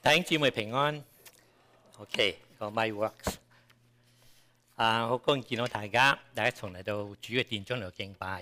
弟兄姊妹平安。OK， 個咪 works。好高興見到大家從嚟到主嘅殿中嚟到敬拜。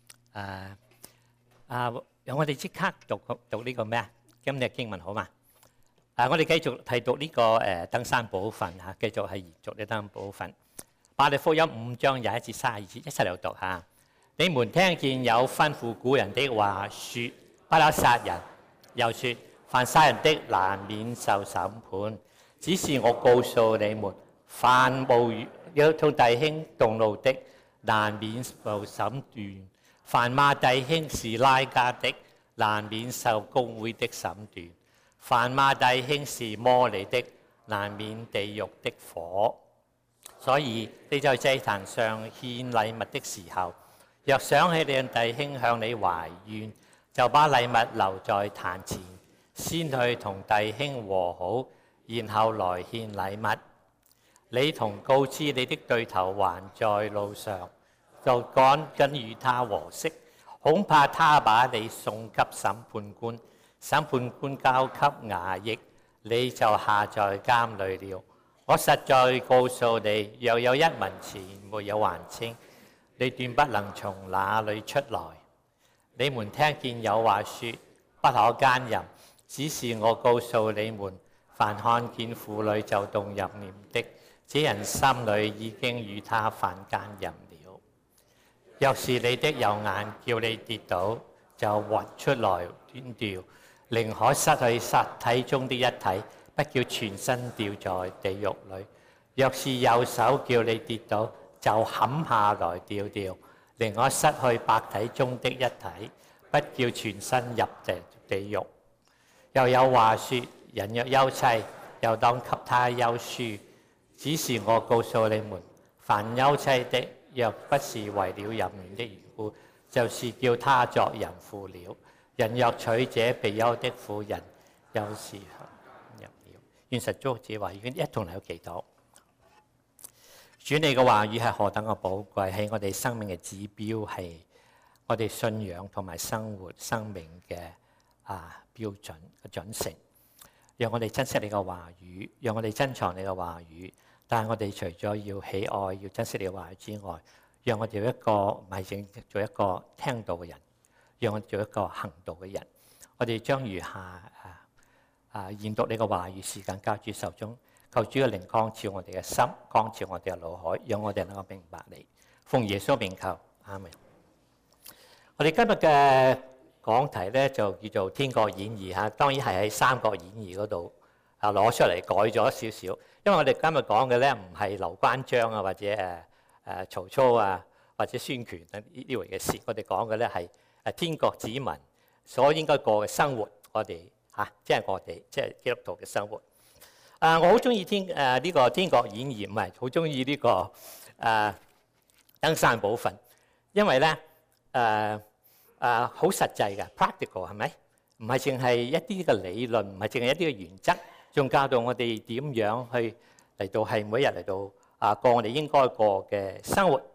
讓我哋即刻讀呢個咩啊？今日經文好嘛？我哋繼續係讀呢個登山寶訓嚇，繼續係延續呢登山寶訓。馬太福音5章21至32節，一齊嚟讀下。你們聽見有吩咐古人的話，說不可殺人，又說凡殺人的難免受審判。只是我告訴你們，凡有同弟兄動怒的，難免受審斷；凡罵弟兄是拉加的，難免受公會的審斷；凡罵弟兄是魔利的，難免地獄的火。所以你在祭壇上獻禮物的時候，若想起你弟兄向你懷怨，就把禮物留在壇前，先去同弟兄和好，然後來獻禮物。你同告知你的對頭還在路上，就趕緊與他和息，恐怕他把你送給審判官，審判官交給衙役，你就下在監裏了。我實在告訴你，若有一文錢沒有還清，你斷不能從那裏出來。你們聽見有話說不可姦淫，只是我告訴你們，凡看見婦女就動淫念的，這人心裏已經與他犯姦淫了。若是你的右眼叫你跌倒，就挖出來斷掉，寧可失去實體中的一體，不叫全身掉在地獄裏。若是右手叫你跌倒，就砍下來掉掉，寧可失去百體中的一體，不叫全身入地獄。又有話說，人若休妻，又當給他休書。只是我告訴你們，凡休妻的，若不是為了淫亂的緣故，就是叫他作淫婦了。人若娶這被休的婦人，又是入了。願神祝福這話語，一同嚟到祈禱。主，你嘅話語係何等嘅寶貴，係我哋生命嘅指標，係我哋信仰同埋生活生命嘅標準嘅準繩。讓我哋珍惜你嘅話語，讓我哋珍藏你嘅話語。但係我哋除咗要喜愛、要珍惜你嘅話語之外，讓我哋做一個唔係淨做一個聽道嘅人，讓我哋做一個行道嘅人。我哋將餘下研讀你嘅話語時間交主手中，求主嘅靈光照我哋嘅心，光照我哋嘅腦海，讓我哋能夠明白你。奉耶穌名求，阿們。我哋今日嘅講題咧就叫做《天國演義》嚇，當然係喺《三國演義》嗰度攞出嚟改咗少少，因為我哋今日講嘅咧唔係劉關張啊，或者曹操啊，或者孫權啊呢回嘅事，我哋講嘅咧係天國子民所應該過嘅生活，我哋即係基督徒嘅生活。我好中意呢個《天國演義》，唔係好中意呢個登山寶訓，因為咧好實際嘅 practical 係咪？唔係淨係一啲嘅理論，唔係淨係一啲嘅原則，仲教導我哋點樣去嚟到係每日嚟到過我哋應該過嘅生活。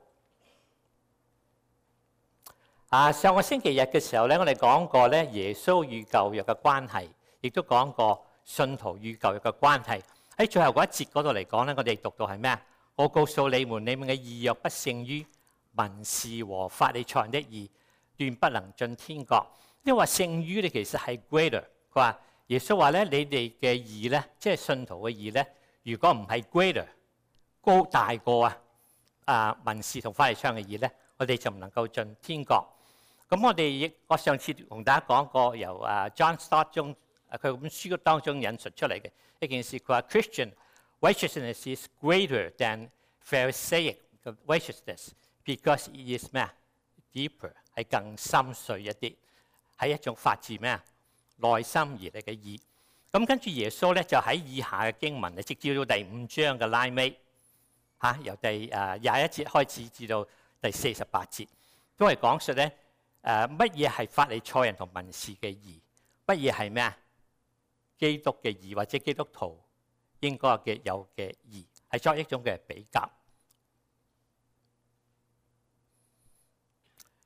上個星期日嘅時候咧，我哋講過咧耶穌與舊約嘅關係，亦都講過信徒與舊約嘅關係。喺最後嗰一節嗰度嚟講咧，我哋讀到係咩啊？我告訴你們，你們嘅義若不勝於文士和法利賽人的義，斷不能進天國。因為話勝於你其實係 greater。佢話耶穌話咧，你哋嘅義咧，即係信徒嘅義咧，如果唔係 greater 高大過文士同法利賽人嘅義咧，我哋就唔能夠進天國。咁我上次同大家講過，由John Stott 中佢本書當中引述出嚟嘅一件事，佢話 Christian righteousness is greater than Pharisaic righteousness because it is 咩啊 deeper 係更深邃一啲，係一種發自咩啊內心而嚟嘅義。咁跟住耶穌咧就喺以下嘅經文，直至到第5章嘅拉尾由第21節開始至到第48節，都係講述咧乜嘢係法利賽人同文士嘅義，乜嘢係咩啊基督嘅義，或者基督徒應該有嘅義，係作一種嘅比較。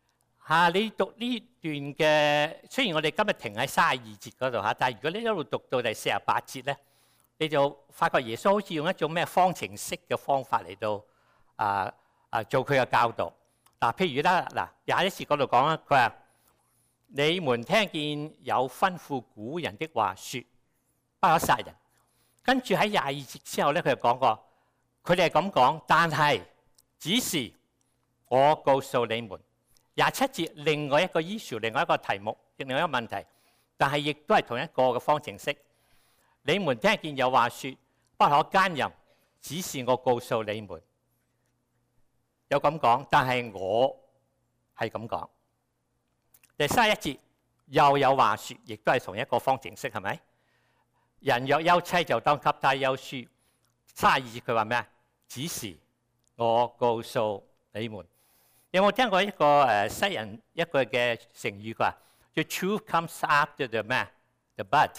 你讀呢段嘅，雖然我哋今日停喺32節嗰度嚇，但係如果你一路讀到第48節咧，你就發覺耶穌好似用一種咩方程式嘅方法嚟到做佢嘅教導。譬如啦，21節嗰度講啦，佢話：你們聽見有吩咐古人的話説，不可殺人。跟住喺22節之後咧，佢就講過，佢哋係咁講，但係只是我告訴你們。27節另外一個 issue， 另外一個題目，另外一個問題，但係亦都係同一個嘅方程式。你們聽見有話説不可奸淫，只是我告訴你們有咁講，但係我係咁講。第31節又有話説，亦都係同一個方程式，係咪？人若休妻，就當給他休書。32節佢話咩啊？只是我告訴你們。有冇聽過一個西人一句嘅成語？佢話：The truth comes after the 咩？The but，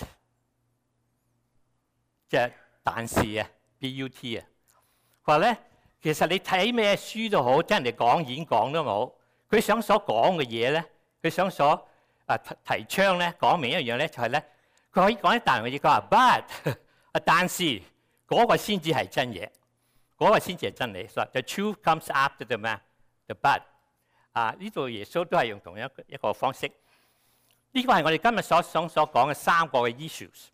即係但是啊 ，but 啊。佢話咧，其實你睇咩書都好，聽人哋講演講都好，佢想所講嘅嘢咧，佢想所提倡咧，講明一樣咧，就係咧，佢可以講一大樣嘢。佢話 but 但是嗰個先至係真嘢，嗰個先至係真理。所以 the truth comes after the 咩？The but 呢度耶穌都係用同一個方式。呢個係我哋今日所講嘅3個嘅 issues，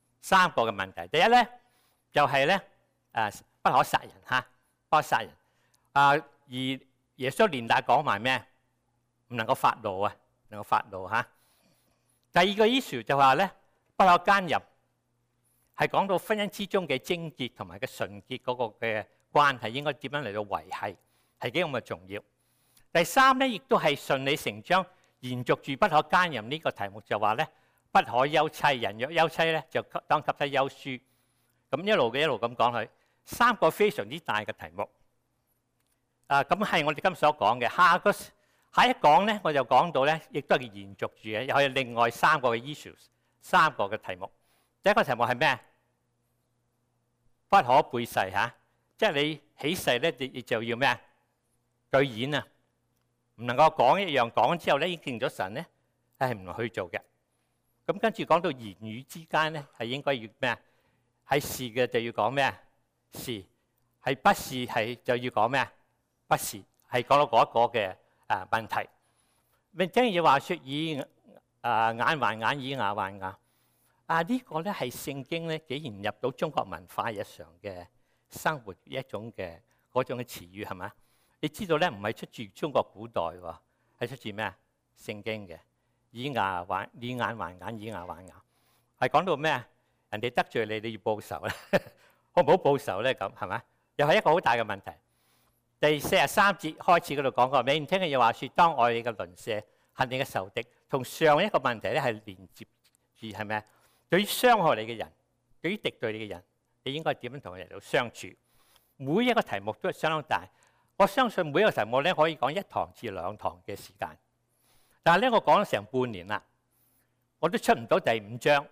3個嘅問題。第一咧就係咧不可殺人嚇，不可殺人。而耶穌連帶講埋咩？唔能夠發怒啊，唔能夠發怒嚇。第二個 issue 就話咧不可奸淫，係講到婚姻之中嘅貞潔同埋嘅純潔嗰個嘅關係應該點樣嚟到維係，係幾咁嘅重要。第三咧，亦都係順理成章延續住不可奸淫呢個題目，就話咧不可休妻，人若休妻咧就當給他休書。咁一路咁講佢3個非常之大嘅題目。咁係我哋今日所講嘅。下一講咧，我就講到咧，亦都係延續住嘅，又係另外3個嘅 issues，3個嘅題目。第一個題目係咩？不可背誓嚇，即係你起誓咧，你就要咩啊？據演啊！唔能夠講一樣，講之後咧已經認咗神咧，係唔去做嘅。咁跟住講到言語之間咧，係應該要咩啊？係是嘅就要講咩啊？是，係不是係就要講咩啊？不是，係講到嗰一個嘅問題。咪正如話説以眼還眼，以牙還牙。呢個咧係聖經咧，既然入到中國文化日常嘅生活一種嘅嗰種嘅詞語係咪？你知道咧，唔係出自中國古代喎，係出自咩啊？聖經嘅以眼還眼，以牙還牙，係講到咩啊？人哋得罪你，你要報仇咧，好唔好報仇咧？咁係咪？又係一個好大嘅問題。第43節開始嗰度講過，你唔聽嘅又話説，當愛你嘅鄰舍，恨你嘅仇敵，同上一個問題咧係連接住係咩啊？對於傷害你嘅人，對於敵對你嘅人，你應該點樣同佢哋嚟相處？每一個題目都係相當大。我相信每一個題目咧可以講1堂至2堂嘅時間，但係咧我講咗成半年啦，我都出唔到第5章。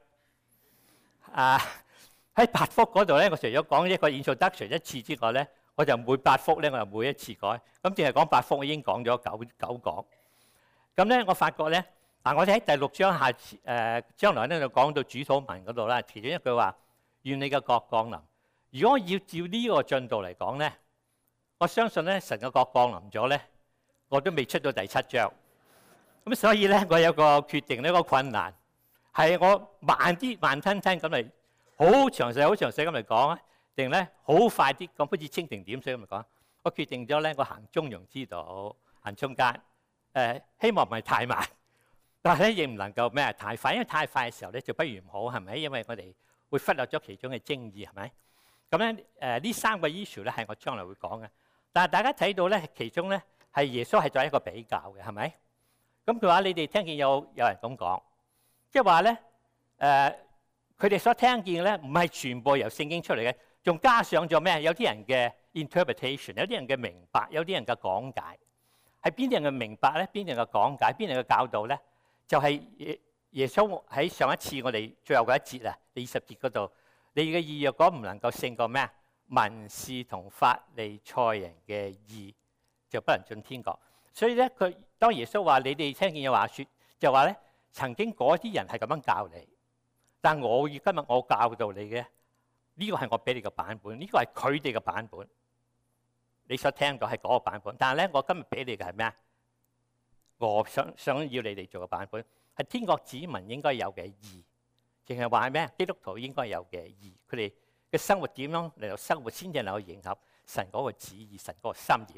喺8幅嗰度咧，我除咗講一個 introduction 一次之外咧，我就每8幅咧我就每一次改。咁淨係講8幅，我已經講咗9講。咁咧我發覺咧，我哋喺第6章將來咧就講到主禱文嗰度啦，其中一句話：願你嘅國降臨。如果我要照呢個進度嚟講咧，我相信咧神嘅國降臨咗咧，我都未出到第7章。咁所以咧，我有個決定呢個困難係我慢吞吞咁嚟，好詳細咁嚟講啊，定咧好快啲咁好似蜻蜓點水咁嚟講。我決定咗咧，我行中庸之道，行中間。希望唔係太慢，但係咧亦唔能夠咩太快，因為太快嘅時候咧就不如唔好，係咪？因為我哋會忽略咗其中嘅精義，係咪？咁咧呢3個 issue 咧係我將來會講嘅。但係大家睇到咧，其中咧係耶穌係作一個比較嘅，係咪？咁佢話你哋聽見有人咁講，即係話咧佢哋所聽見嘅咧唔係全部由聖經出嚟嘅，仲加上咗咩？有啲人嘅 interpretation， 有啲人嘅明白，有啲人嘅講解。係邊啲人嘅明白咧？邊啲人嘅講解？邊啲人嘅教導咧？就係耶穌喺上一次我哋最後嗰一節啊，第20節嗰度，你嘅義若果唔能夠勝過咩啊？文士同法利賽人嘅義，就不能進天國。 所以咧，當耶穌話你哋聽見有話説，就話咧曾經嗰啲人係咁樣教你，但我今日我教導你嘅呢個係我俾你嘅版本，呢個係佢哋嘅版本。你所聽到係嗰個版本，但係咧我今日俾你嘅係咩啊？我想要你哋做嘅版本係天國子民應該有嘅義，淨係話係咩？基督徒應該有嘅義，佢哋嘅生活點樣嚟到生活先至能夠迎合神嗰個旨意、神嗰個心意。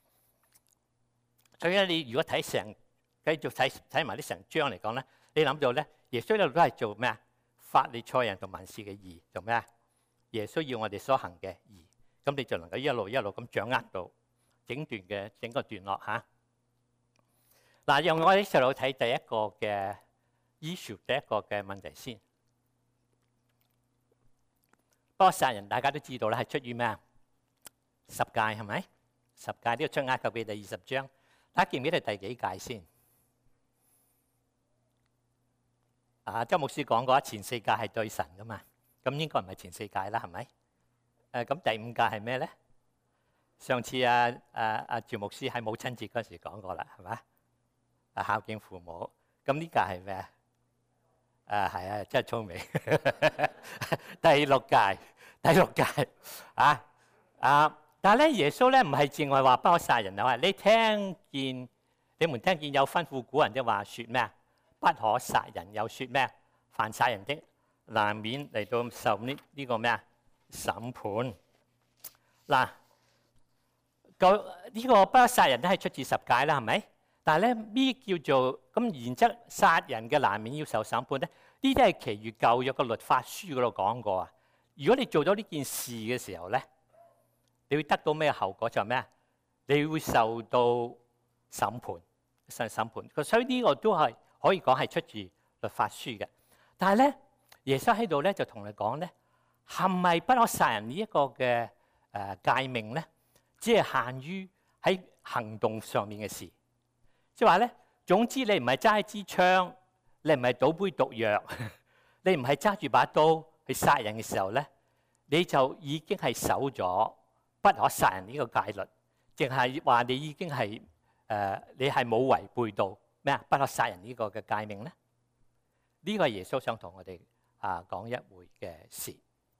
所以咧，你如果睇成繼續睇埋啲成章嚟講咧，你諗到咧，耶穌一路都係做咩啊？法利賽人同文士嘅義做咩啊？耶穌要我哋所行嘅義，咁你就能夠一路咁掌握到整個段落嚇。嗱，讓我哋細路睇第一個嘅 issue， 第一個嘅問題先。不過殺人大家都知道啦，係出於咩啊？十戒係咪？十戒呢個出埃及記第20章，大家記唔記得第幾戒先？周牧師講過，前4戒係對神噶嘛，咁應該唔係前4戒啦，係咪？咁第5戒係咩咧？上次趙牧師喺母親節嗰時講過啦，係咪？孝敬父母，咁呢戒係咩啊？係啊，真係聰明。第六戒但係咧，耶穌咧唔係淨係話不可殺人啊！你們聽見有吩咐古人的話説咩啊？不可殺人，又説咩啊？凡殺人的，難免嚟到受呢個咩啊？審判。嗱，呢個不可殺人都係出自十戒啦，係咪？但係咧，咩叫做咁原則殺人嘅難免要受審判咧？呢啲係其餘舊約嘅律法書嗰度講過啊。如果你做咗呢件事嘅時候咧，你會得到咩後果？就係咩啊？你會受到審判，審判。所以呢個都係可以講係出自律法書嘅。但係咧，耶穌喺度咧就同你講咧，係咪不可殺人呢一個嘅誡命咧，只係限於喺行動上面嘅事？即係話咧，總之你唔係揸支槍，你唔係倒杯毒藥，你唔係揸住把刀去殺人嘅時候咧，你就已經係守咗不可殺人呢個戒律，淨係話你已經係你係冇違背到咩啊？不可殺人呢個嘅誡命咧？呢個係耶穌想同我哋講一回嘅事。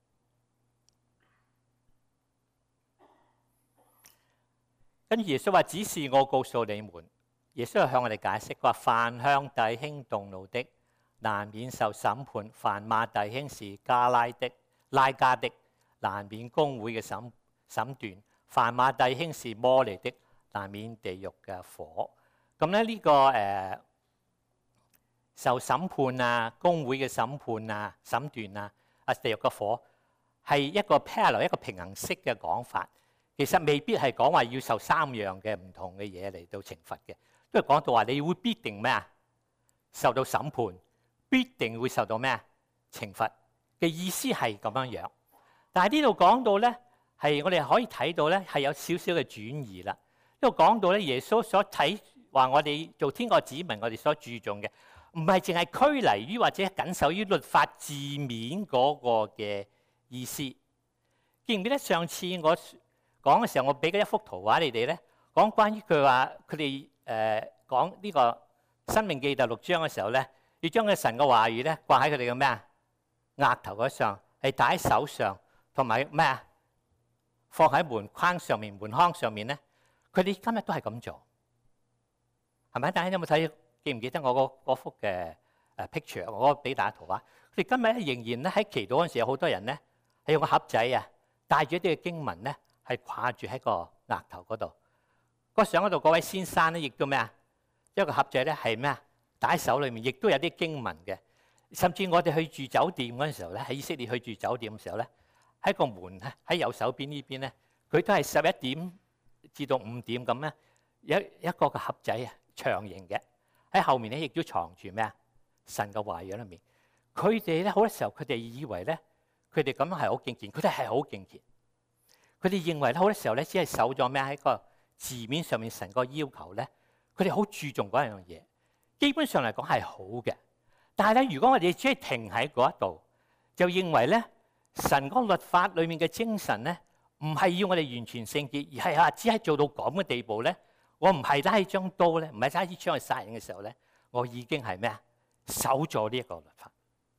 跟住耶穌話：只是我告訴你們。耶穌又向我哋解釋，話凡向弟兄動怒的，難免受審判；凡罵弟兄是拉加的，難免公會嘅審斷；凡罵弟兄是魔利的，難免地獄嘅火。咁咧呢個受審判啊、公會嘅審判啊、審斷啊、地獄嘅火，係一個 parallel 一個平衡式嘅講法。其實未必係講話要受3樣嘅唔同嘅嘢嚟到懲罰嘅。都係講到話，你會必定咩啊？受到審判，必定會受到咩啊？懲罰嘅意思係咁樣樣。但係呢度講到咧，係我哋可以睇到咧，係有少少嘅轉移啦。呢度講到咧，耶穌所睇話我哋做天國子民，我哋所注重嘅，唔係淨係拘泥於或者謹守於律法字面嗰個嘅意思。記唔記得上次我講嘅時候，我俾咗一幅圖畫你哋咧，講關於佢話佢哋。講呢個申命記第6章嘅時候咧，要將佢神嘅話語咧掛喺佢哋嘅咩啊額頭嗰上，係戴喺手上，同埋咩啊放喺門框上面、門框上面咧。佢哋今日都係咁做，係咪？大家有冇睇？記唔記得我嗰幅嘅picture？我俾大家圖畫。佢哋今日咧仍然咧喺祈禱嗰陣時，有好多人咧係用個盒仔啊，帶住一啲嘅經文咧，係掛住喺個額頭嗰度。個相嗰度嗰位先生咧，亦都咩啊？一個盒仔咧係咩啊？戴喺手裏面，亦都有啲經文嘅。甚至我哋去住酒店嗰陣時候咧，喺以色列去住酒店嘅時候咧，喺個門咧喺右手邊呢邊咧，佢都係11點至到5點咁咧，有一個個盒仔啊，長形嘅喺後面咧，亦都藏住咩啊？神嘅話語裏面。佢哋咧好多時候，佢哋以為咧，佢哋咁樣係好敬虔，佢哋係好敬虔。佢哋認為咧，好多時候咧，只係守咗咩喺個字面上面神個要求咧，佢哋好注重嗰樣嘢。基本上嚟講係好嘅，但係咧，如果我哋只係停喺嗰一度，就認為咧神嗰個律法裡面嘅精神咧，唔係要我哋完全聖潔，而係只係做到咁嘅地步咧， 我唔係拉起張刀咧，唔係拉支槍去殺人嘅時候咧，我已經係咩啊？守咗呢一個律法。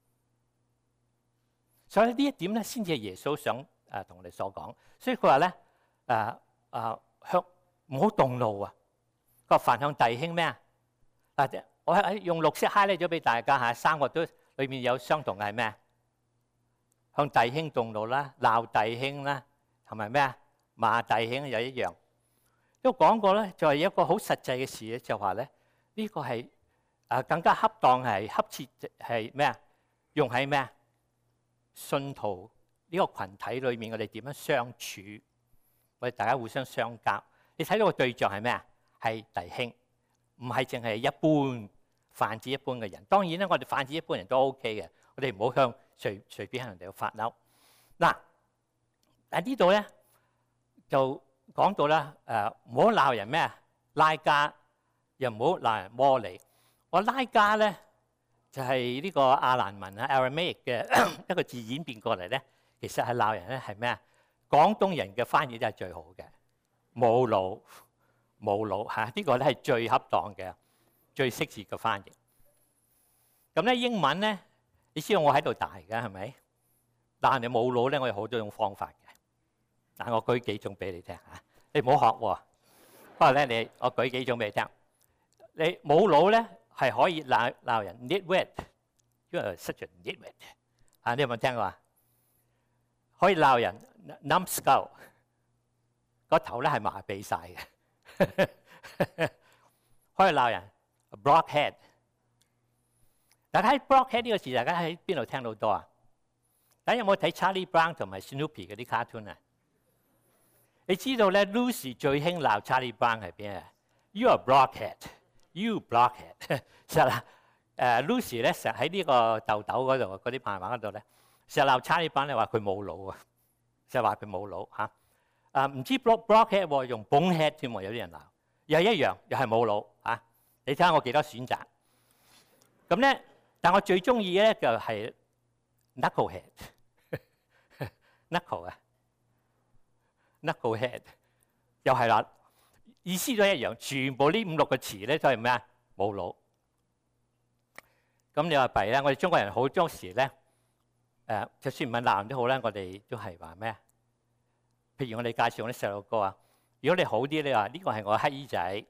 所以呢一點咧，先至係耶穌想同我哋所講。所以佢話咧向唔好動怒啊！佢話凡向弟兄咩啊？我用綠色 highlight 咗俾大家嚇，三個都裏面有相同嘅係咩啊？向弟兄動怒啦，鬧弟兄啦，同埋咩啊？罵弟兄又一樣。都講過咧，就係一個好實際嘅事咧，就話咧呢個係更加恰當係恰切係咩啊？用喺咩啊？信徒呢個群體裏面，我哋點樣相處？我哋大家互相相交。你睇到個對象係咩啊？係弟兄，唔係淨係一般泛指一般嘅人。當然咧，我哋泛指一般人都 OK 嘅。我哋唔好向隨便向人哋去發嬲。嗱，喺呢度咧就講到啦，唔好鬧人咩啊？拉加，又唔好鬧人魔利。我拉加咧就係呢個亞蘭文啊 Aramaic 嘅一個字演變過嚟咧，其實係鬧人咧係咩啊？廣東人嘅翻譯都係最好嘅，冇腦嚇，呢個咧係最恰當嘅、最適切嘅翻譯。咁咧英文咧，你知道我喺度大嘅係咪？但係你冇腦咧，我有好多種方法嘅。但我舉幾種俾你聽嚇，你唔好學喎。不過咧，我舉幾種俾你聽。你冇腦咧係可以鬧人 nitwit， 因為失著 nitwit 啊，你有冇聽過啊？可以鬧人 numbskull， 個頭咧係麻痹晒嘅。可以鬧人 blockhead。大家喺 blockhead 呢個字，大家喺邊度聽到多啊？大家有冇睇 Charlie Brown 同埋 Snoopy 嗰啲卡通啊？你知道咧 Lucy 最興鬧 Charlie Brown 係邊啊 ？You are blockhead，you blockhead。實啦，Lucy 咧成日喺呢個豆豆嗰度嗰啲漫畫嗰度咧，成日鬧 Charlie Brown 咧話佢冇腦啊，成日話佢冇腦嚇。唔知 blockhead 喎，用 bonehead 添喎，有啲人鬧，又一樣，又係冇腦嚇。你睇下我幾多選擇。咁咧，但我最中意咧就係 knucklehead，knuckle 啊 ，knucklehead 又係啦，意思都一樣，全部呢5、6個詞咧都係咩啊？冇腦。咁你話弊咧？我哋中國人好多時咧，就算唔係鬧人都好咧，我哋都係話咩啊？譬如我哋介紹嗰啲細路哥啊，如果你好啲，你話呢個係我乞衣仔。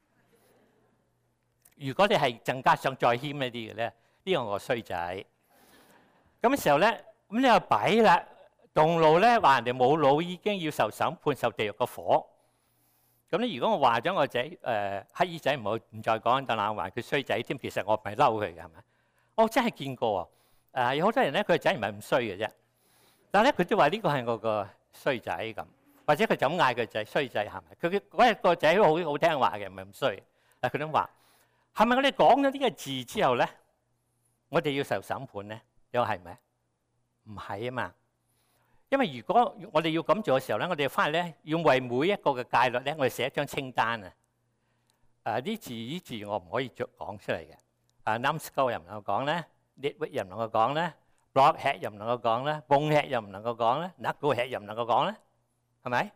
如果你係更加想再謙一啲嘅咧，呢個我衰仔。咁嘅時候咧，咁你又弊啦，動怒咧話人哋冇腦，已經要受審判、受地獄嘅火。咁咧，如果我話咗我仔乞衣仔，唔再講，但係話佢衰仔添，其實我唔係嬲佢嘅，係咪？我真係見過喎。有好多人咧，佢個仔唔係咁衰嘅啫，但係咧佢都話呢個係我個衰仔咁，或者佢就咁嗌佢仔衰仔係咪？佢嗰日個仔都好聽話嘅，唔係咁衰。但係佢都話。係咪我哋講咗呢個字之後咧，我哋要受審判咧？又係咪？唔係啊嘛。因為如果我哋要咁做嘅時候咧，我哋翻嚟咧要為每一個嘅戒律咧，我哋寫一張清單啊。呢字我唔可以講出嚟嘅。numbskull 又唔能夠講咧 nitwit 又唔能夠講咧 blockhead 又唔能夠講咧 bonehead 又唔能夠講咧 knucklehead 又唔能夠講咧，係咪？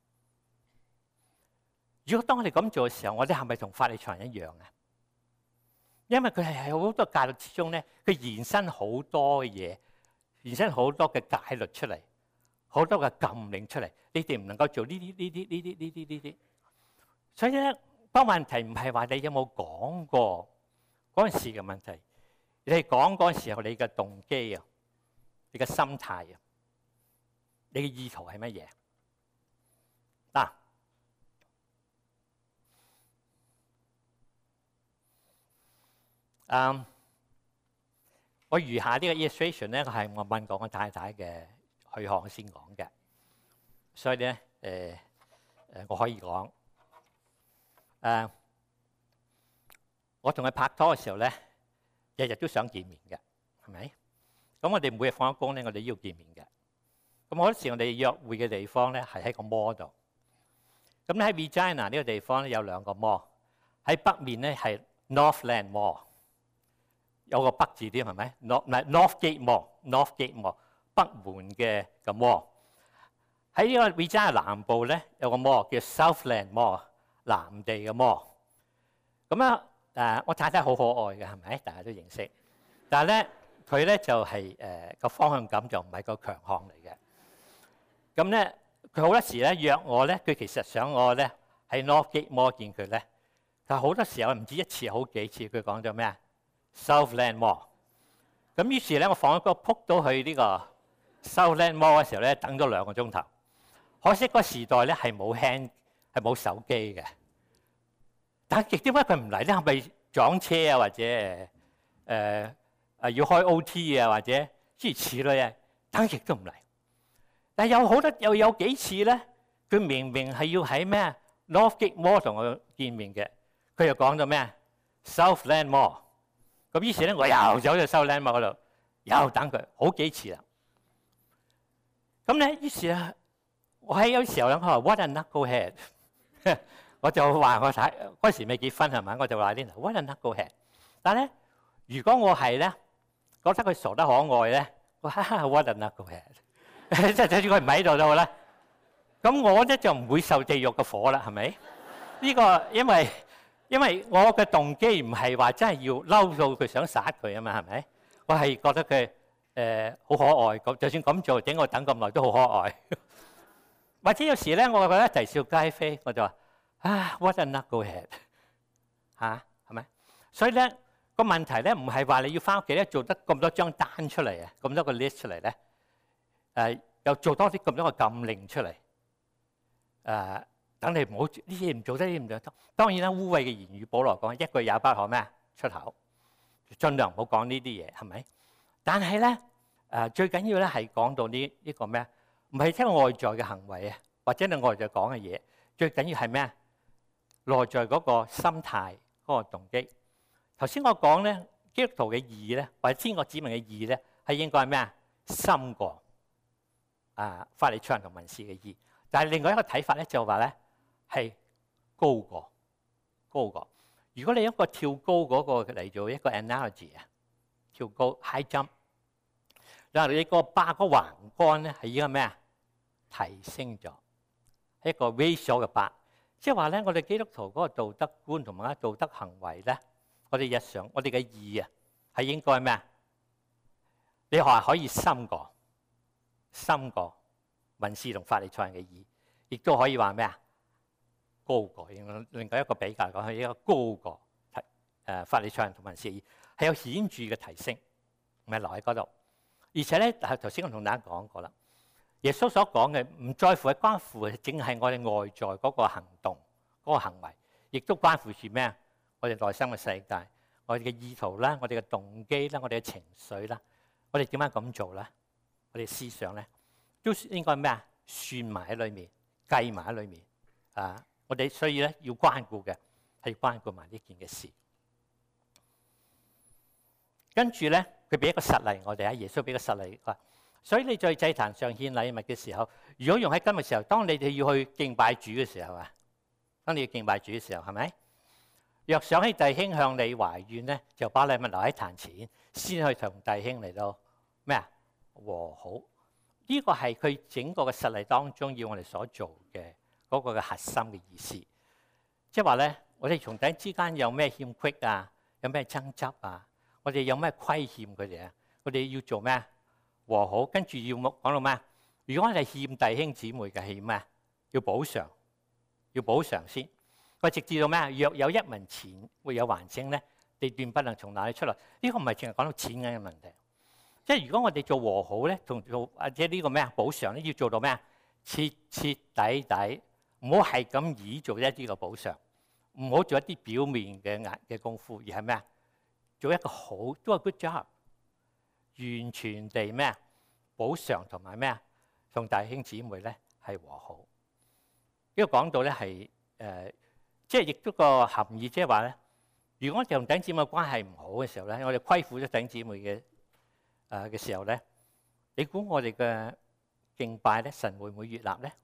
如果當我哋咁做嘅時候，我哋係咪同法利賽人一樣啊？因為佢係喺好多戒律之中咧，佢延伸好多嘅嘢，延伸好多嘅戒律出嚟，好多嘅禁令出嚟。你哋唔能夠做呢啲。所以咧，個問題唔係話你有冇講過嗰陣時嘅問題，你係講嗰陣時候你嘅動機啊，你嘅心態啊，你嘅意圖係乜嘢？嗱。我餘下呢個 illustration 咧，係我問過我太太嘅許可先講嘅，所以咧我可以講我同佢拍拖嘅時候咧，日日都想見面嘅，係咪？咁我哋每日放咗工咧，我哋都要見面嘅。咁好多時我哋約會嘅地方咧，係喺個 mall 度。咁咧喺 Regina 呢個地方咧有2個 mall，喺北面咧係 Northland Mall。有個北字添係咪 ？Northgate Mall，Northgate Mall 北門嘅mall。喺呢個 Regina 南部咧有個 mall 叫 Southland Mall， 南地嘅魔。咁我太太好可愛嘅，係咪？大家都認識。但係咧，佢咧就係個方向感就唔係個強項嚟嘅。咁咧，佢好多時咧約我咧，佢其實想我咧喺 Northgate Mall 見佢咧。但係好多時候唔止一次，好幾次佢講咗咩啊 ？Southland Mall。咁於是咧，我放一個撲到去呢個 Southland Mall 嘅時候咧，等咗2個鐘頭。可惜嗰個時代咧係冇手機嘅。但係點解佢唔嚟咧？係咪撞車啊？或者要開 OT 啊？或者諸如此類啊？等極都唔嚟。但係又有幾次咧，佢明明係要喺咩 Northgate Mall 同我見面嘅，佢又講咗咩 Southland Mall。咁於是咧，我又走去 Southland Mall 嗰度，又等佢好幾次啦。咁咧，於是啊，我喺有時候諗，我話 What a knucklehead 我就話我睇嗰時未結婚係咪？我就話呢度 What a knucklehead。但係咧，如果我係咧覺得佢傻得可愛咧，我哈哈 What a knucklehead， 即係就算佢唔喺度都好啦。咁我咧就唔會受地獄嘅火啦，係咪？呢個因為我嘅動機唔係話真係要嬲到佢想殺佢啊嘛，係咪？我係覺得佢好可愛，咁就算咁做，整我等咁耐都好可愛。或者有時咧，我覺得啼笑皆非，我就話what a knucklehead 係咪？所以咧個問題咧唔係話你要翻屋企咧做得咁多張單出嚟啊，咁多個 list 出嚟咧，又做多啲咁多個禁令出嚟，等你唔好呢嘢唔做得，呢唔做得。當然啦，污穢嘅言語，保羅講一句也不可咩出口，盡量唔好講呢啲嘢，係咪？但係咧最緊要咧係講到呢個咩？唔係聽外在嘅行為啊，或者你外在講嘅嘢，最緊要係咩？內在嗰個心態嗰個動機。頭先我講咧，基督徒嘅義咧，或者天國子民嘅義咧，係應該係咩啊？深過法利賽人同文士嘅義。但係另外一個睇法咧，就話咧係高過。如果你一個跳高嗰個嚟做一個 analogy 啊，跳高 high jump， 嗱你個把個橫杆咧係應該咩啊？提升咗，係一個 raise 咗嘅把。即係話咧，我哋基督徒嗰個道德觀同埋道德行為咧，我哋日常我哋嘅義啊，係應該咩啊？你話可以深過文士同法利賽人嘅義，亦都可以話咩啊？高過。另外一個比較講係一個高過法利賽人同文士嘅義，係有顯著嘅提升，唔係留喺嗰度。而且咧，頭先我同大家講過啦。耶穌所講嘅唔在乎係關乎，淨係我哋外在嗰個行動、嗰個行為，亦都關乎住咩啊？我哋內心嘅世界，我哋嘅意圖啦，我哋嘅動機啦，我哋嘅情緒啦，我哋點解咁做咧？我哋思想咧，都應該咩啊？算埋喺裏面，計埋喺裏面啊！我哋所以咧要關顧嘅係要關顧埋呢件嘅事。跟住咧，佢俾一個實例我哋啊，耶穌俾個實例話。所以你在祭壇上獻禮物嘅時候，如果用喺今日嘅時候，當你哋要去敬拜主嘅時候啊，當你要敬拜主嘅時候，係咪？若想起弟兄向你懷怨咧，就把禮物留喺壇前，先去同弟兄嚟到咩啊和好。呢個係佢整個嘅實例當中要我哋所做嘅嗰個嘅核心嘅意思。即係話咧，我哋從弟兄之間有咩欠隙啊，有咩爭執啊，我哋有咩虧欠佢哋啊，我哋要做咩？和好，跟住要講到咩？如果我哋欠弟兄姊妹嘅係咩？要補償先。佢直至到咩？若有一文錢會有還清咧，你斷不能從哪裏出來？呢個唔係淨係講到錢嘅問題。即係如果我哋做和好咧，同做或者呢個咩補償咧，要做到咩？徹徹底底，唔好係咁以做一啲嘅補償，唔好做一啲表面嘅功夫，而係咩？做一個好都係 good job。完全地咩補償同埋咩同弟兄姊妹咧係和好。呢個講到咧係即係亦都個含義，即係話咧，如果我哋同弟兄姊妹關係唔好嘅時候咧，我哋虧負咗弟兄姊妹嘅時候咧，你估我哋嘅敬拜咧，神會唔會悅納咧？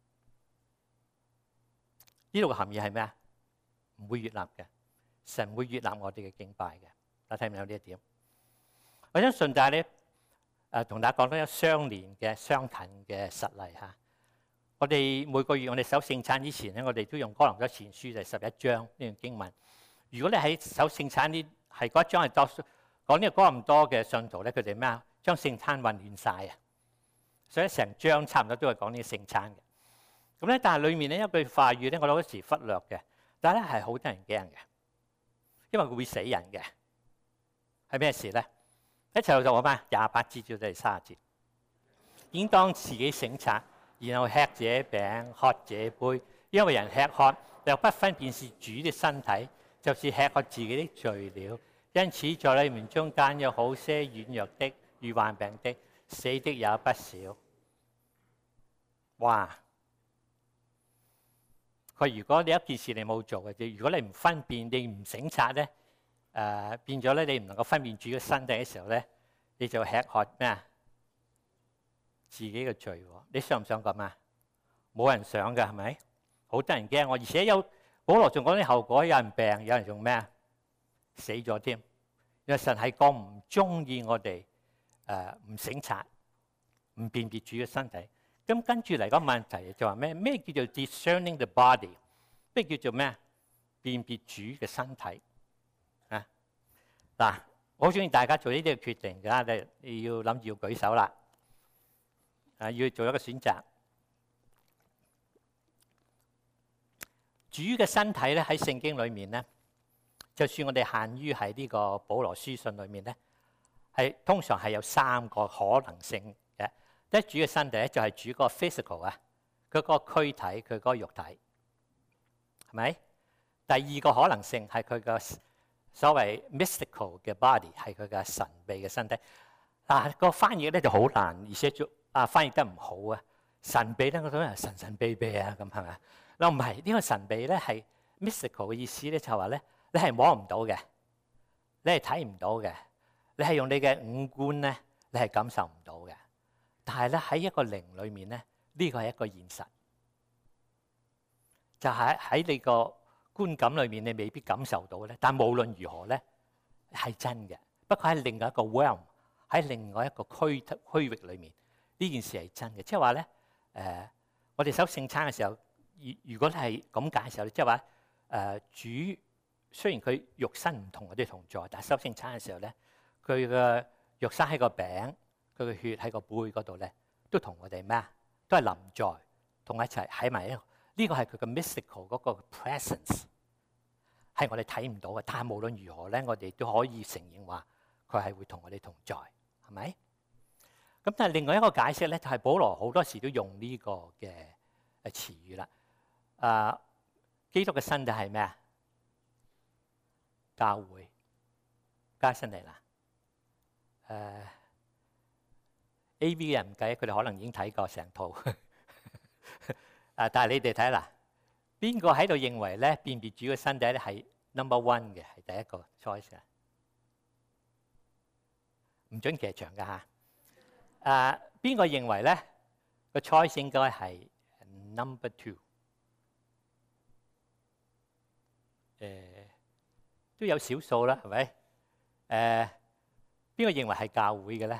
呢度嘅含義係咩啊？唔會悅納嘅，神會悅納我哋嘅敬拜嘅。大家睇唔睇到呢一點？我想順帶咧，同大家講多一相連嘅相近嘅實例嚇。 我哋每個月我哋守聖餐之前咧，我哋都用哥林多前書第11章呢段經文。如果你喺守聖餐呢，係嗰一章係多講呢個哥林多嘅信徒咧，佢哋咩啊？將聖餐混亂晒啊！所以成章差唔多都係講呢個聖餐嘅。咁咧，但係裡面呢一句話語咧，我有時忽略嘅，但係咧係好得人驚嘅，因為佢會死人嘅。係咩事咧？一齊就講咩？28節至到第30節，應當自己省察，然後吃這餅，喝這杯，因為人吃喝又不分辨是主的身體，就是吃喝自己的罪了。因此，在你們中間有好些軟弱的、遇患病的、死的也不少。哇！佢如果你一件事你冇做嘅，如果你唔分辨、你唔省察咧，變咗咧，你唔能夠分辨主嘅身體嘅時候咧，你就吃喝咩啊？自己嘅罪喎，你想唔想咁啊？冇人想㗎，係咪？好得人驚我，而且有保羅仲講啲後果，有人病，有人仲咩啊？死咗添。因為神係咁唔中意我哋唔省察、唔辨別主嘅身體。咁跟住嚟個問題就話咩？咩叫做 discerning the body？ 咩叫做咩？辨別主嘅身體啊！嗱，我好中意大家做呢啲嘅決定㗎，你要諗住要舉手啦，要做一個選擇。主嘅身體咧喺聖經裏面咧，就算我哋限於喺呢個保羅書信裏面咧，係通常係有3個可能性嘅。第一，主嘅身體咧就係主嗰個 physical 啊，佢嗰個軀體，佢嗰個肉體，係咪？第二個可能性係佢個所謂 mystical 嘅 body， 係佢嘅神秘嘅身體。個翻譯咧就好難，而且翻譯得唔好啊！神秘咧，我覺得神神秘秘啊，咁係咪？嗱唔係呢個神秘咧係 mystical 嘅意思咧，就係話咧你係摸唔到嘅，你係睇唔到嘅，你係用你嘅五官咧，你係感受唔到嘅。但係咧喺一個靈裏面咧，呢個係一個現實，就係喺你個觀感裏面，你未必感受到咧。但無論如何咧，係真嘅。不過喺另外一個 realm， 喺另外一個區域裏面，呢件事係真嘅。即係話咧，我哋守聖餐嘅時候，如果係咁解嘅時候，即係話主雖然佢肉身唔同我哋同在，但係守聖餐嘅時候咧，佢嘅肉身喺個餅，佢嘅血喺個杯嗰度咧，都同我哋咩啊？都係臨在，同我一齊喺埋一個。呢個係佢嘅 mystical 嗰個 presence， 係我哋睇唔到嘅。但係無論如何咧，我哋都可以承認話佢係會同我哋同在，係咪？咁但係另外一個解釋咧，就係保羅好多時都用呢個嘅詞語啦。基督嘅身體係咩啊？教會加身體啦。AV 嘅人唔計，佢哋可能已經睇過成套。但係你哋睇啦，邊個喺度認為咧辨別主嘅身體咧係 number one 嘅，係第一個 choice 嘅？唔準騎牆㗎嚇。邊個認為咧個 choice 應該係 number two？ 都有少數啦，係咪？邊個認為係教會嘅咧？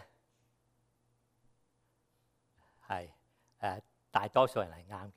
係大多數人係啱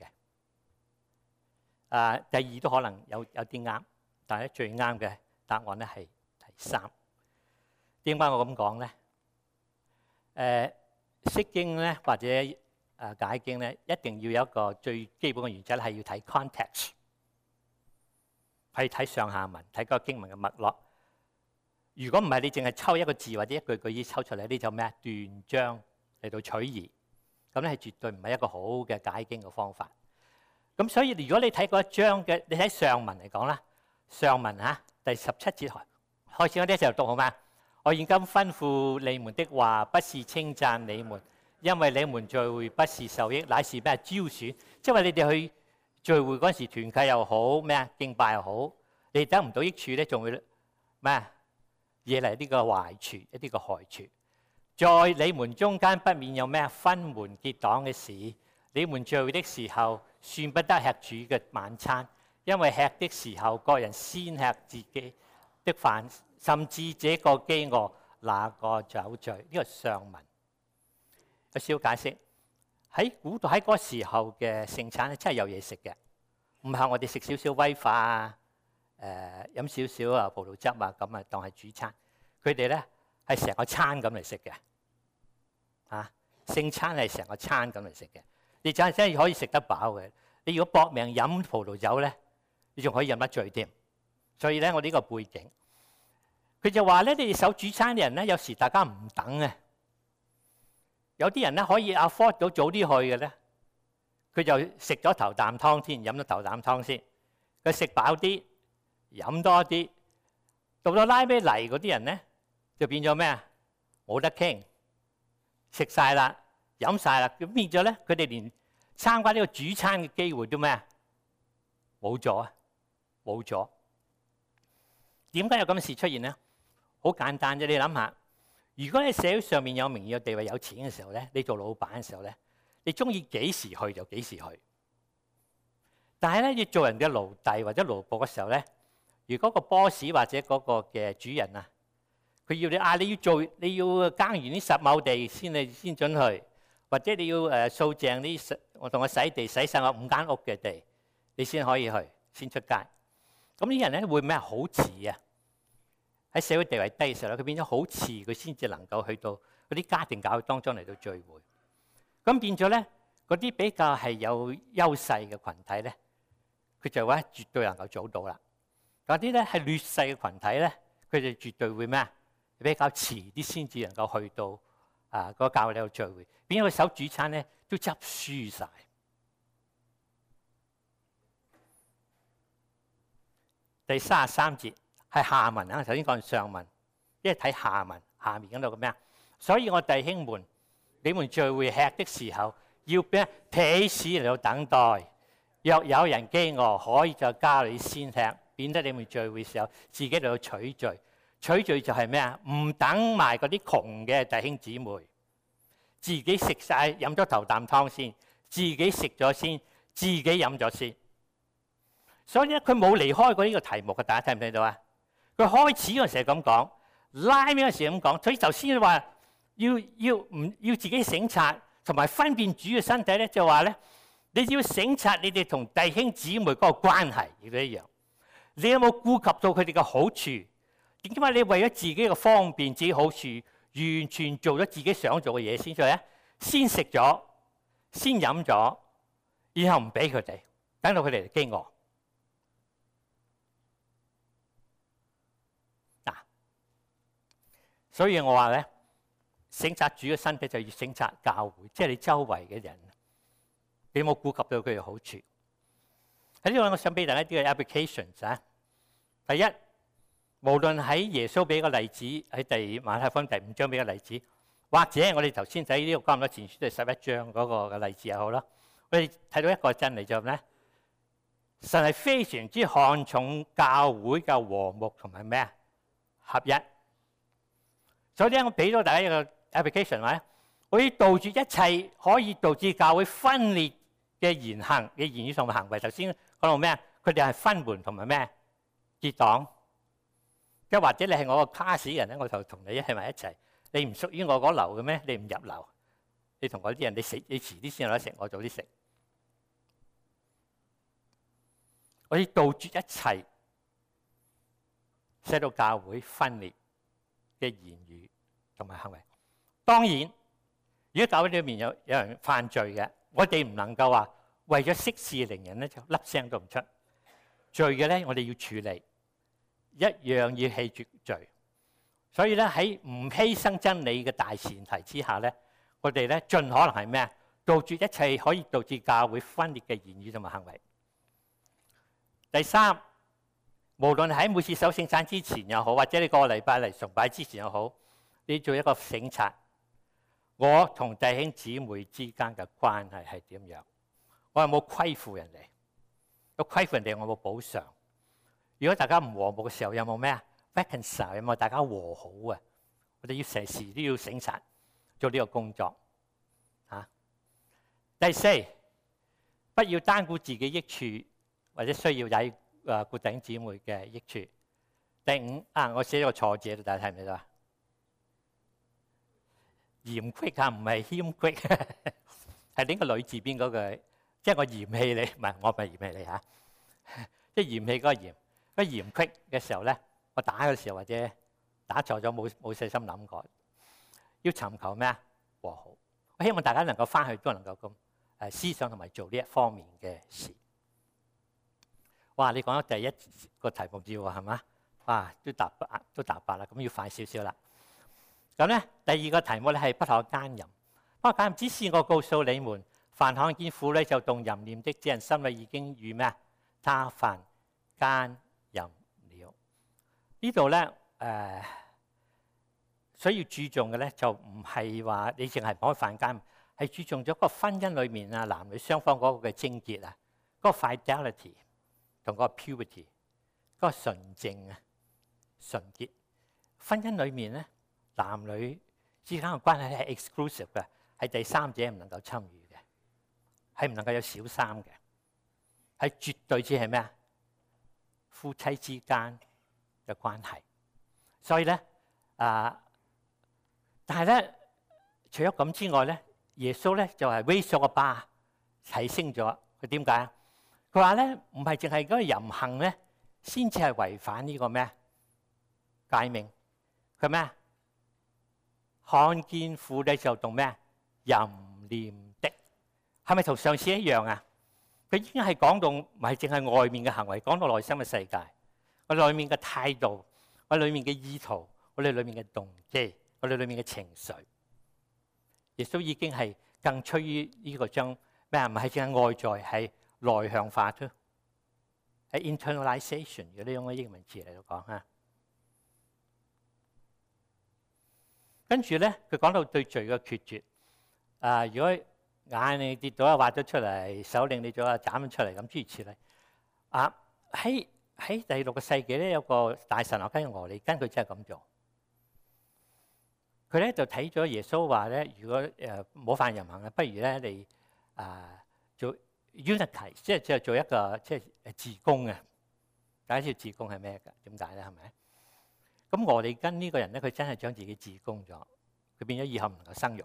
嘅。第二都可能有啲啱，但係咧最啱嘅答案咧係第3。點解我咁講咧？釋經咧或者解經咧，一定要有一個最基本嘅原則咧，係要睇 context， 係睇上下文，睇嗰個經文嘅脈絡。如果唔係，你淨係抽一個字或者一句句子抽出嚟，呢就咩啊？斷章嚟到取義。咁咧係絕對唔係一個好嘅解經嘅方法。咁所以如果你睇嗰一章嘅，你睇上文嚟講啦，上文第17節開始嗰啲就讀好嗎？我現今吩咐你們的話，不是稱讚你們，因為你們聚會不是受益，乃是咩招選。即係話你哋去聚會嗰陣時，團契又好，咩啊敬拜又好，你得唔到益處咧，仲會咩啊惹嚟呢個壞處，一啲個害處。在你們中間不免有咩分門結黨嘅事。你們聚會的時候，算不得吃主嘅晚餐，因為吃的時候，各人先吃自己的飯，甚至這個飢餓，那個酒醉。呢個上文有少少解釋。 喺古代喺嗰個時候嘅聖餐咧，真係有嘢食嘅，唔係我哋食少少威化啊，飲少少啊葡萄汁啊咁啊當係主餐。佢哋咧係成個餐咁嚟食嘅，聖餐係成個餐咁嚟食嘅。你真係可以食得飽嘅。你如果搏命飲葡萄酒咧，你仲可以飲得醉添。所以咧，我呢個背景，佢就話咧，你哋守主餐嘅人咧，有時大家唔等嘅。有啲人咧可以 afford 到早啲去嘅咧，佢就食咗頭啖湯先，飲咗頭啖湯先。佢食飽啲，飲多啲。到咗拉尾嚟嗰啲人咧，就變咗咩啊？冇得傾，食晒啦，飲晒啦，咁變咗咧，佢哋連參加呢個主餐嘅機會都咩啊？冇咗啊！冇咗。點解有咁嘅事出現咧？好簡單啫，你諗下。如果你社會上面有名譽、有地位、有錢嘅時候咧，你做老闆嘅時候咧，你中意幾時去就幾時去。但係咧，要做人嘅奴隸或者奴僕嘅時候咧，如果個 boss 或者嗰個嘅主人啊，佢要你你要做，你要耕完啲十畝地先准去，或者你要掃淨啲我同我洗地洗晒我5間屋嘅地，你先可以去，先出街。咁啲人咧會咩好遲啊？喺社會地位低嘅時候咧，佢變咗好遲，佢先至能夠去到嗰啲家庭教會當中嚟到聚會。咁變咗咧，嗰啲比較係有優勢嘅群體咧，佢就話絕對能夠做到啦。嗰啲咧係劣勢嘅群體咧，佢哋絕對會咩啊？比較遲啲先至能夠去到嗰個教會嚟到聚會。變咗佢守主餐咧都執輸晒。第33節。係下文啊！頭先講上文，因為睇下文下面嗰度嘅咩啊？所以我弟兄們，你們聚會吃的時候，要俾彼此嚟到等待。若有人飢餓，可以在家裏先吃，免得你們聚會時候自己嚟到取罪。取罪就係咩啊？唔等埋嗰啲窮嘅弟兄姊妹，自己食晒飲咗頭啖湯先，自己食咗先，自己飲咗先。所以咧，佢冇離開過呢個題目嘅，大家睇唔睇到啊？佢開始嗰陣時係咁講，拉尾嗰陣時係咁講，所以頭先話要自己省察同埋分辨主嘅身體咧，就話咧你要省察你哋同弟兄姊妹嗰個關係亦都一樣。你有冇顧及到佢哋嘅好處？點解你為咗自己嘅方便、自己好處，完全做咗自己想做嘅嘢先？所以咧，先食咗，先飲咗，然後唔俾佢哋，等到佢哋飢餓。所以我話咧，省察主嘅身體就要省察教會，即係你周圍嘅人，你有冇顧及到佢嘅好處？喺呢度我想俾大家啲嘅 applications 啊。第一，無論喺耶穌俾個例子，喺馬太福音第5章俾個例子，或者我哋頭先睇呢個哥林多前書第11章嗰個嘅例子又好啦，我哋睇到一個真理就係咧，神係非常之看重教會嘅和睦同埋咩啊合一。所以咧，我俾咗大家一個 application 話咧，可以杜絕一切可以導致教會分裂嘅言語同埋行為。頭先講到咩啊？佢哋係分門同埋咩結黨。即係或者你係我個 class 人咧，我就同你喺埋一齊。你唔屬於我嗰流嘅咩？你唔入流。你同嗰啲人，你遲啲先有得食，我早啲食。我要杜絕一切使到教會分裂嘅言語同埋行為。當然，如果教會裏面有人犯罪嘅，我哋唔能夠話為咗息事寧人咧，就粒聲都唔出。罪嘅咧，我哋要處理，一樣要棄絕罪。所以咧，喺唔犧牲真理嘅大前提之下咧，我哋咧盡可能係咩啊？杜絕一切可以導致教會分裂嘅言語同埋行為。第三，無論喺每次守聖餐之前又好，或者你個禮拜嚟崇拜之前又好，你做一個省察，我同弟兄姊妹之間嘅關係係點樣？我有冇虧負人哋？有虧負人哋，我有冇補償？如果大家唔和睦嘅時候，有冇咩啊 reconcile？ 有冇大家和好啊？我哋要成時都要省察做呢個工作。第四，不要單顧自己益處，或者需要有顧弟兄姊妹嘅益處。第五我寫咗個錯字，大家睇唔睇到啊？嚴隙唔係謙隙， 係呢個女字邊嗰句，即係我嫌棄你，唔係我唔係嫌棄你嚇，即係嫌棄嗰個嫌，嗰嫌隙嘅時候咧，我打嘅時候或者打錯咗，冇細心諗過，要尋求咩啊？和好。我希望大家能夠翻去都能夠咁思想同埋做呢一方面嘅事。哇！你講咗第一個題目要喎，係嘛？哇！都答白啦，咁要快少少啦。咁咧，第二個題目咧係不可奸淫。不可奸淫，只是我告訴你們，凡看見婦女就動淫念的，這人心裏已經與咩啊？他犯奸淫了。呢度咧所以要注重嘅咧就唔係話你淨係唔可以犯奸淫，係注重咗個婚姻裏面啊男女雙方嗰個嘅貞潔啊，嗰個 fidelity 同嗰個 purity，嗰個純正啊純潔。婚姻裏面咧男女之間嘅關係係 exclusive 嘅，係第三者唔能夠參與嘅，係唔能夠有小三嘅，係絕對只係咩啊？夫妻之間嘅關係。所以咧但係咧，除咗咁之外咧，耶穌咧就係 raise 咗個 bar，提升咗。佢點解啊？佢話咧唔係淨係嗰個淫行咧，先至係違反呢個咩誡命。佢咩啊？看見婦女就動咩啊？淫念的，係咪同上次一樣啊？佢已經係講到唔係淨係外面嘅行為，講到內心嘅世界，我哋裏面嘅態度，我哋裏面嘅意圖，我哋裏面嘅動機。我哋裏面嘅情緒，耶穌已經係更趨於呢個將咩啊？唔係淨係外在，係內向化啫，係 internalization 如果你用個英文詞嚟到講嚇。跟住咧，佢講到對罪嘅決絕。如果眼你跌到啊，挖咗出嚟；手令你咗啊，斬咗出嚟咁諸如此類。喺第6個世紀咧，有個大神學家俄利根，佢真係咁做。佢咧就睇咗耶穌話咧，如果唔好犯淫行嘅，不如咧你做 eunuch， 即係做一個即係自宮嘅。大家知道自宮係咩㗎？點解咧？係咪？咁俄利根呢個人咧，佢真係將自己自宮咗，佢變咗以後唔能夠生育。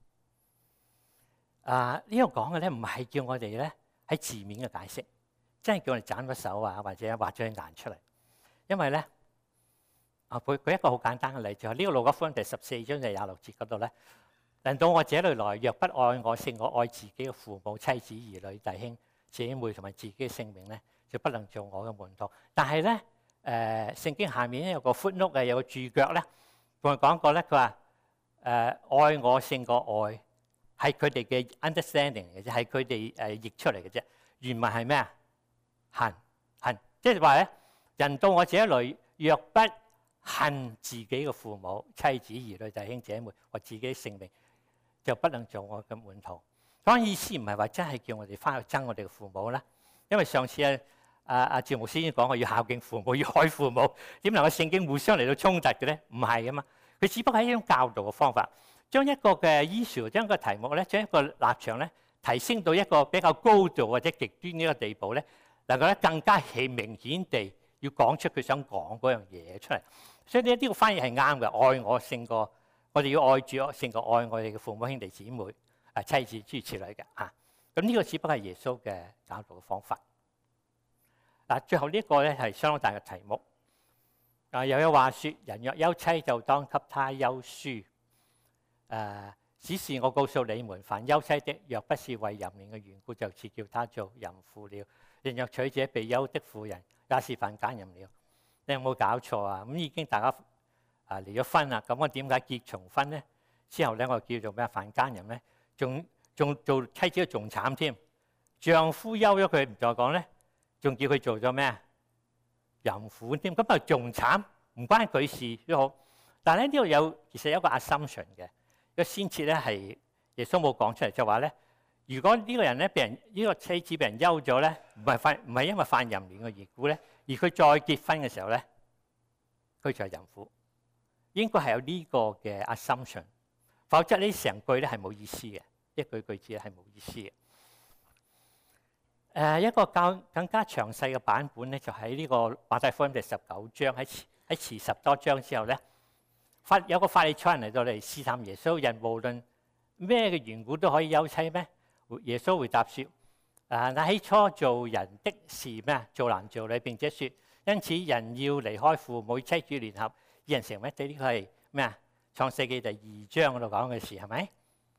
呢個講嘅咧唔係叫我哋咧喺字面嘅解釋，真係叫我哋斬咗手啊，或者畫咗隻眼出嚟，因為咧。舉一個好簡單嘅例子，呢個路加福音第14章第26節嗰度咧，臨到我這裏來，若不愛我勝過愛自己嘅父母、妻子、兒女、弟兄、姐妹同埋自己嘅性命咧，就不能做我嘅門徒。但係咧，聖經下面咧有個 footnote 有個註腳咧，同佢講過咧，佢話愛我勝過愛係佢哋嘅 understanding 嚟嘅啫，係佢哋譯出嚟嘅啫。原文係咩啊？恨，即係話咧，人到我這裏，若不恨自己嘅父母、妻子、兒女、弟兄姐妹或自己嘅性命，就不能做我嘅門徒。講意思唔係話真係叫我哋翻去憎我哋嘅父母啦，因為上次趙牧師已經講過要孝敬父母、要愛父母，點能夠聖經互相嚟到衝突嘅咧？唔係噶嘛，佢只不過係一種教導嘅方法，將一個嘅 issue，將個題目咧，將一個立場咧提升到一個比較高度或者極端呢個地步咧，能夠咧更加明顯地要講出佢想講嗰樣嘢出嚟。所以呢個翻譯係啱嘅，愛我勝過我哋要愛主勝過愛我哋嘅父母、兄弟姊妹、妻子諸如此類嘅嚇。咁呢個只不過係耶穌嘅教導嘅方法。最後呢一個咧係相當大嘅題目。又有話説：人若休妻，就當給他休書。只是我告訴你們，凡休妻的，若不是為淫亂嘅緣故，就是叫他做淫婦了。人若娶這被休的婦人，也是犯奸淫了。你有冇搞錯啊？咁已經大家離咗婚啦，咁我點解結重婚咧？之後咧我叫做咩犯奸淫咧？仲做妻子仲慘添，丈夫休咗佢唔再講咧，仲叫佢做咗咩啊？淫婦添，咁啊仲慘，唔關佢事都好。但係咧呢度其實有一個 assumption 嘅，個先設咧係耶穌冇講出嚟，就話咧，如果呢個人咧呢個妻子被人休咗咧，唔係因為犯淫亂嘅緣故咧。而佢再結婚嘅時候咧，佢就係淫婦，應該係有呢個嘅 assumption， 否則呢成句咧係冇意思嘅，一句句子係冇意思嘅。一個更加詳細嘅版本咧，就喺呢個馬太福音第19章，喺遲10多章之後咧，有個法利賽人嚟到嚟試探耶穌，人無論咩嘅緣故都可以休妻咩？ 耶穌回答說：那起初做人的是咩？做男做女，並且說，因此人要離開父母，妻子聯合，二人成為一體。呢個係咩啊？創世記第2章嗰度講嘅事係咪？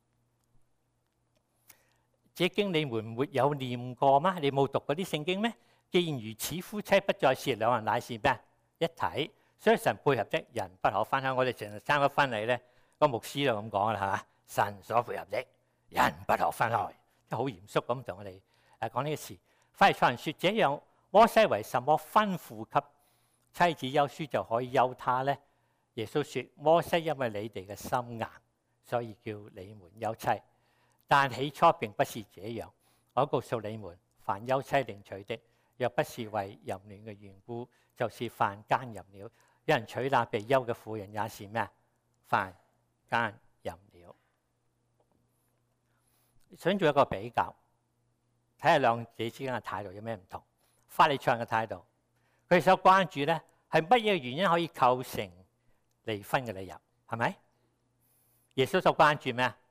這經你們沒有念過嗎？你冇讀嗰啲聖經咩？既然如此，夫妻不再是兩人，乃是咩？一體。所以神配合的人不可分開。我哋成日參加婚禮咧，個牧師就咁講啦，係嘛？神所配合的人不可分開，即係好嚴肅咁同我哋講呢個事。法利賽人說：這樣摩西為什麼吩咐給妻子休書就可以休他呢？耶穌說：摩西因為你哋嘅心硬，所以叫你們休妻。但起初並不是這樣。我告訴你們，凡休妻另娶的，若不是為淫亂嘅緣故，就是犯奸淫了。有人娶那被休嘅婦人，也是咩？犯奸淫了。想做一個比較，睇下兩者之間嘅態度有咩唔同。法利賽人嘅態度，佢哋所關注咧係乜嘢原因可以構成離婚嘅理由？係咪？耶穌所關注咩啊？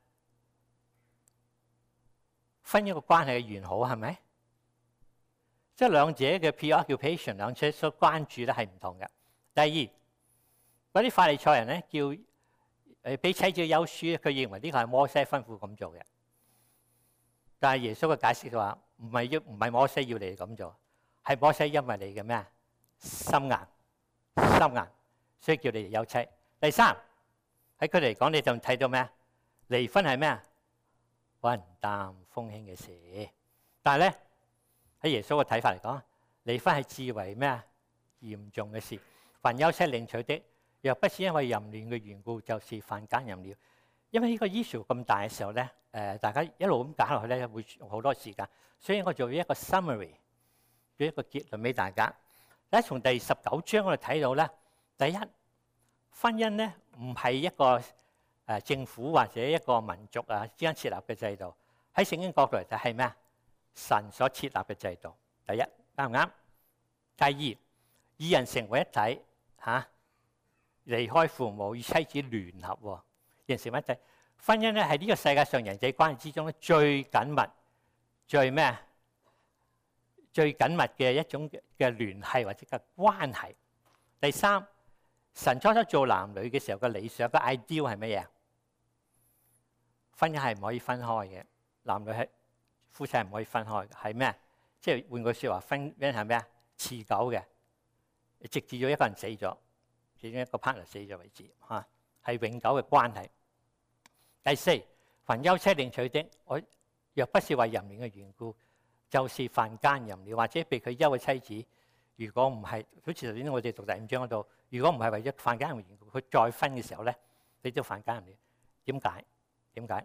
婚姻個關係嘅完好係咪？即係兩者嘅 preoccupation， 兩者所關注咧係唔同嘅。第二，嗰啲法利賽人咧叫俾妻子休書，佢認為呢個係摩西吩咐咁做嘅。但係耶穌嘅解釋就話唔係摩西要你哋咁做，係摩西因為你嘅咩心硬，所以叫你哋休妻。第三，喺佢哋嚟講，你就睇到咩？離婚係咩啊？雲淡風輕嘅事。但係咧喺耶穌嘅睇法嚟講，離婚係至為咩啊？嚴重嘅事。凡休妻另娶的，若不是因為淫亂嘅緣故，就是犯奸淫了。因為呢個 issue 咁大嘅時候咧，大家一路咁講落去咧，會用好多時間，所以我做一個 summary， 做一個結論俾大家。喺從第19章我哋睇到咧，第一，婚姻咧唔係一個政府或者一個民族之間設立嘅制度，喺聖經角度嚟睇係咩啊？神所設立嘅制度。第一，啱唔啱？第二，二人成為一體離開父母與妻子聯合，二人成為一體。婚姻咧係呢個世界上人際關係之中咧最緊密、最緊密嘅一種嘅聯繫或者嘅關係。第三，神初初做男女嘅時候嘅理想嘅 ideal 係乜嘢？婚姻係唔可以分開嘅，男女係夫妻係唔可以分開嘅，係咩？即係換句説話，婚姻係咩啊？持久嘅，直至咗一個人死咗，其中一個 partner 死咗為止係永久嘅關係。第四，凡休妻另娶的，我若不是為淫亂嘅緣故，就是犯奸淫了。或者被佢休嘅妻子，如果唔係，好似頭先我哋讀第5章嗰度，如果唔係為咗犯奸淫嘅緣故，佢再婚嘅時候咧，你都犯奸淫了。點解？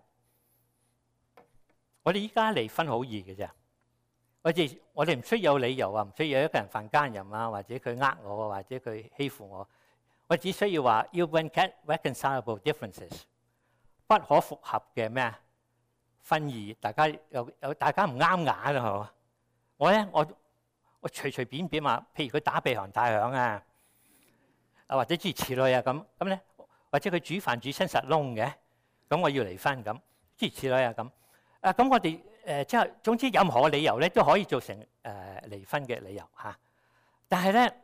我哋依家離婚好易嘅啫，我哋唔需要有理由唔需要有一個人犯奸淫或者佢呃我，或者佢欺負我，我只需要話要 irreconcilable differences。不可復合嘅咩婚儀，大家唔啱眼啊！係嘛？我隨便話，譬如佢打鼻鼾太響或者諸如此類咁咧，或者佢煮飯煮親實燶嘅，咁我要離婚咁，諸如此類咁。咁我哋即係總之任何理由咧都可以造成離婚嘅理由嚇。但係咧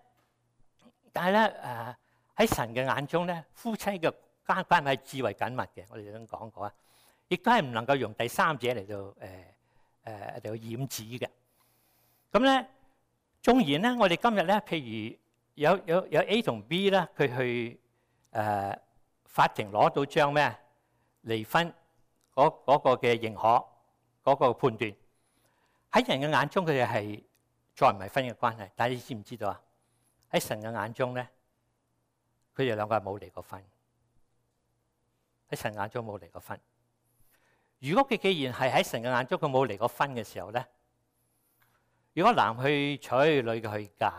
喺神嘅眼中咧，夫妻嘅關係係至為緊密嘅，我哋已經講過亦都係唔能夠用第三者嚟到掩指嘅。咁咧，縱然咧，我哋今日咧，譬如有 A 同 B 咧，佢去法庭攞到張咩離婚嗰個嘅認可嗰個判斷，喺人嘅眼中佢哋係再唔係婚姻嘅關係，但係你知唔知道啊？喺神嘅眼中咧，佢哋兩個係冇離過婚。喺神眼中冇離過婚。如果佢既然係喺神嘅眼中佢冇離過婚嘅時候咧，如果男去娶，女嘅去嫁，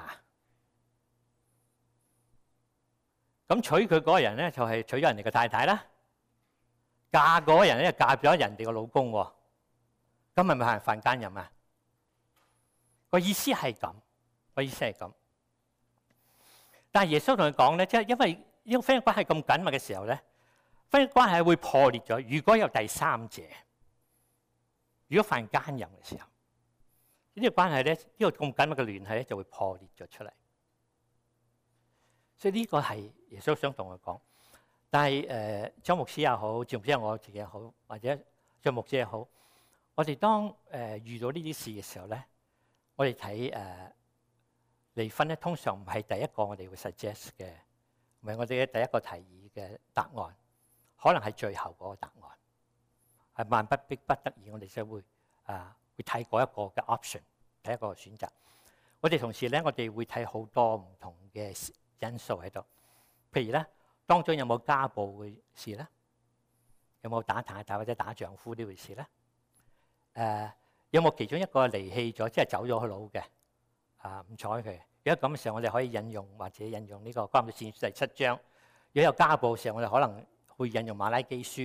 咁娶佢嗰個人咧就係娶咗人哋嘅太太啦，嫁嗰個人咧就嫁咗人哋嘅老公喎，咁係咪係犯奸淫啊？個意思係咁，但係耶穌同佢講咧，即係因為呢個婚姻關係咁緊密嘅時候咧，婚姻關係會破裂咗。如果有第三者， 如果犯奸淫嘅時候，呢個關係咧，呢個咁緊密嘅聯繫咧，就會破裂咗出嚟。所以呢個係耶穌想同我講。但係張牧師又好，趙牧師我自己又好，或者張牧師又好，我哋當遇到呢啲事嘅時候咧，我哋睇離婚咧，通常唔係第一個我哋會 suggest 嘅，唔係我哋嘅第一個提議嘅答案，可能係最後嗰個答案。係萬不逼不得已，我哋就會會睇嗰一個嘅 option， 睇一個選擇。我哋同時咧，我哋會睇好多唔同嘅因素喺度。譬如咧，當中有冇家暴嘅事咧？有冇打太太或者打丈夫呢回事咧？有冇其中一個離棄咗，即係走咗去佬嘅？唔睬佢。如果咁嘅時候，我哋可以引用或者引用呢個《哥林多前書》第7章。如果有家暴嘅時候，我哋可能會引用《馬拉基書》。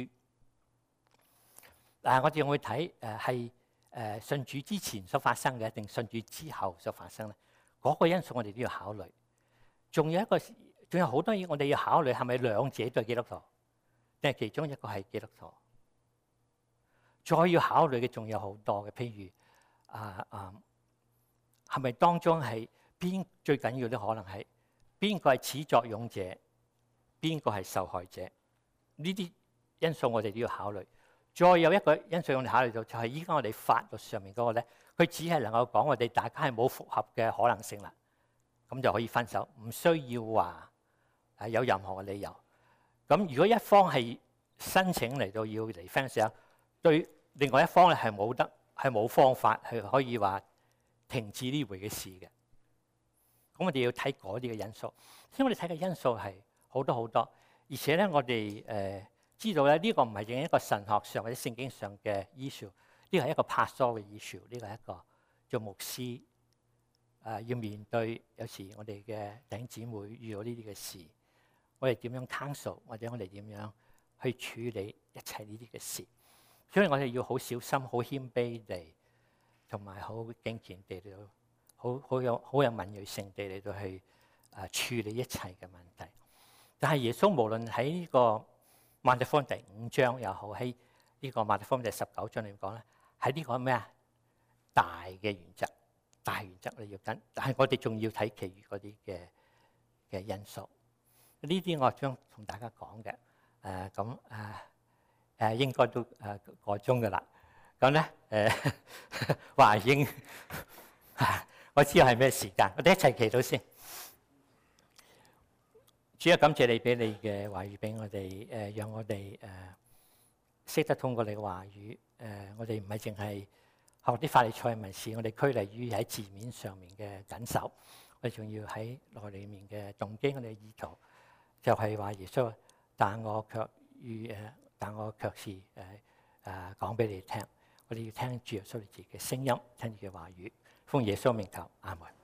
我哋會睇係信主之前所發生嘅，定信主之後所發生咧？嗰個因素我哋都要考慮。仲有好多嘢我哋要考慮，係咪兩者都係基督徒，定係其中一個係基督徒？再要考慮嘅仲有好多嘅，譬如係咪當中係最緊要咧？可能係邊個係始作俑者，邊個係受害者？呢啲因素我哋都要考慮。再有一個因素我哋考慮到，就係依家我哋法律上面嗰個咧，佢只係能夠講我哋大家係冇復合嘅可能性啦，咁就可以分手，唔需要話有任何嘅理由。咁如果一方係申請嚟到要離婚嘅時候，對另外一方咧係冇方法去可以話停止呢回嘅事嘅。咁我哋要睇嗰啲嘅因素，所以我哋睇嘅因素係好多好多，而且咧我哋知道咧呢個唔係淨係一個神學上或者聖經上嘅 issue， 呢個係一個 pastoral 嘅 issue， 呢個係一個做牧師要面對有時我哋嘅弟兄姊妹遇到呢啲嘅事，我哋點樣 counsel 或者我哋點樣去處理一切呢啲嘅事，所以我哋要好小心、好謙卑地，同埋好敬虔地嚟到，好有敏銳性地嚟到去處理一切嘅問題。但係耶穌無論喺呢個馬太福音第5章又好，喺呢個馬太福音第19章裏面講咧，喺呢個咩大嘅原則，大原則我哋要跟，但係我哋仲要睇其餘嗰啲嘅因素。呢啲我將同大家講嘅，應該都個鐘噶啦。咁咧話已經我知道係咩時間，我哋一齊祈禱先。主要感謝你俾你嘅話語俾我哋，讓我哋識得通過你嘅話語。我哋唔係淨係學啲法利賽文士，我哋拘泥於喺字面上面嘅緊守，我哋仲要喺內裏面嘅動機，我哋嘅意圖就係話耶穌，但我卻是講俾你聽，我哋要聽主耶穌你自己嘅聲音，聽住嘅話語，奉耶穌名求，阿門。